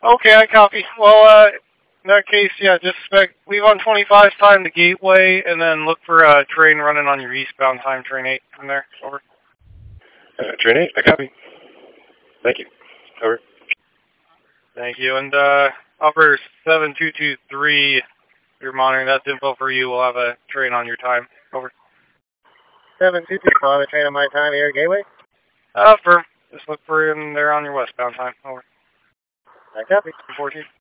Okay, I copy. Well, in that case, yeah, just leave on 25's time to Gateway, and then look for a train running on your eastbound time, train 8 from there. Over. Train 8, I copy. Thank you. Over. Thank you. And Upper 7223, you're monitoring. That's info for you. We'll have a train on your time. Over. 722, I'll have a train on my time here, Gateway. Firm. Just look for him there on your westbound time. Over. I copy. 14.